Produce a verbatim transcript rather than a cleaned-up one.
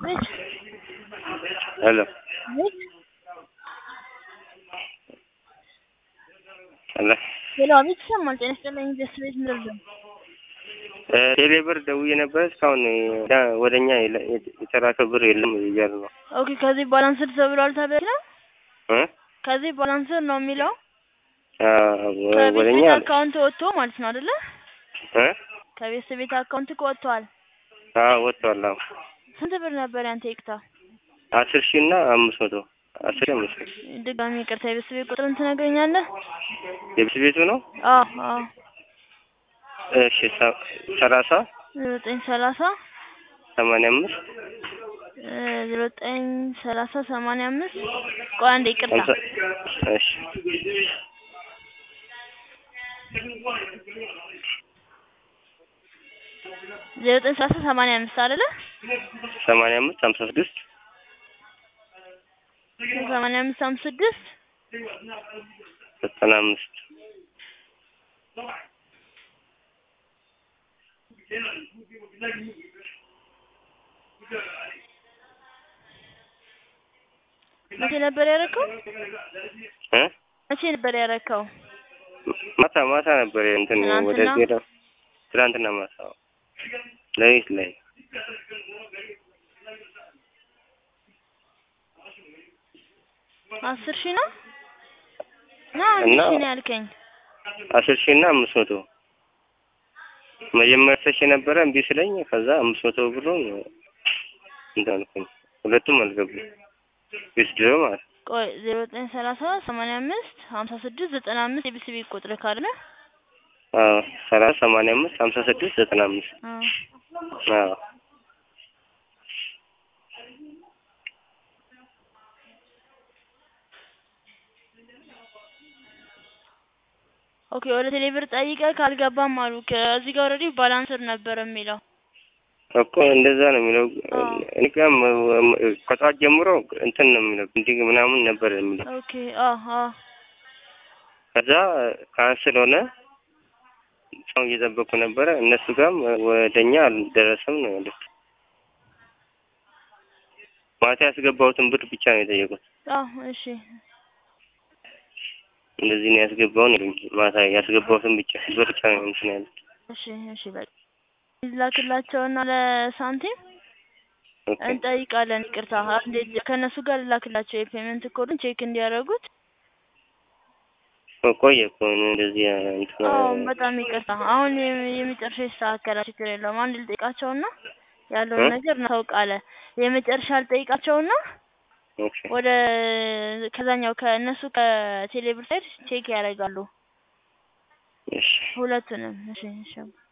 Which? Hello. Which? Hello. Hello, which someone is telling this with Milton? ቴሌብር ደውዬ ነበር እስካሁን ወደኛ የተላከ ብር የለም እያሉ ነው። ኦኬ ከዚህ ባላንስድ ተብሏል ተበለ እ ከዚህ ባላንስድ ነው የሚለው አዎ ወደኛ ከቤት አካውንት ወጥቶ ማለት ነው አይደለ? እ ከቤት ቤት አካውንት ወጥቷል። አዎ ወጥቷል። አዎ ስንት ብር ነበር ያንተ ይቅታ? አስር ሺህ እና አምስት መቶ አስር ሺህ አምስት መቶ ድጋሚ ይቅርታ የቤት ቤት ቁጥርን ትነግረኛለህ? የቤት ቤቱ ነው? አዎ አዎ እሺ ሰላሳ ዘጠኝ ሰላሳ ሰማንያ አምስት ዘጠኝ ሰላሳ ሰማንያ አምስት ቆይ አንዴ ይቅርታ እሺ ዘጠኝ ሰላሳ ሰማንያ አምስት አይደለ? ሰማንያ አምስት ሃምሳ ስድስት ሰማንያ አምስት ሃምሳ ስድስት ዘጠና አምስት መቼ ነበር ያረከው? እ መቼ ነበር ያረከው? ማታ ማታ ነበር እንትን ወደ ሄደ ትናንትና ማታ ለይት ላይ አስር ሺህ ነው? ነው አንድ ሺህ ነው ያልከኝ? አስር ሺህ እና አምስት መቶ መጀመሪያ ተሽ ነበረ እምቢ ስለኝ ከዛ አምስት መቶ ብሩን እንዳልኩኝ ሁለቱም አልገቡም። ቢስድሮ ማለት ቆይ ዜሮ ዘጠኝ ሰላሳ ሰማንያ አምስት ሃምሳ ስድስት ዘጠና አምስት የቢሲቢ ቁጥር ካለ አዎ ሰላሳ ሰማንያ አምስት ሃምሳ ስድስት ዘጠና አምስት አዎ አዎ ኦኬ ወደ ቴሌብር ጠይቀህ ካልገባም አሉ ከዚህ ጋር ኦሬዲ ባላንስር ነበር የሚለው እኮ እንደዛ ነው የሚለው። እኔ ጋርም ከጧት ጀምሮ እንትን ነው የሚለው እንዲህ ምናምን ነበር የሚለው። ኦኬ አሃ ከዛ ካንስል ሆነ። ሰው እየጠበቁ ነበረ እነሱ ጋርም ወደኛ አልደረሰም ነው ያሉት። ማታ ያስገባሁትን ብር ብቻ ነው የጠየቁት። አዎ እሺ እንደዚህ ነው ያስገባው ነው ማታ ያስገባሁትን ብቻ ብር ብቻ ነው እንትን ያሉት። እሺ እሺ በቃ ላክላቸውና ለሳንቲም እንጠይቃለን። ይቅርታ አንዴ ከነሱ ጋር ላክላቸው የፔመንት ኮዱን ቼክ እንዲያደርጉት። ቆየ እኮ እንደዚህ እንትን አዎ በጣም ይቅርታ። አሁን የመጨረሻ ይስተካከላል ችግር የለውም። አንድ ልጠይቃቸውና ያለውን ነገር እናውቃለን። የመጨረሻ ልጠይቃቸውና ወደ ከዛኛው ከነሱ ከቴሌብር ሳይድ ቼክ ያደርጋሉ። እሺ ሁለቱንም እሺ እሺ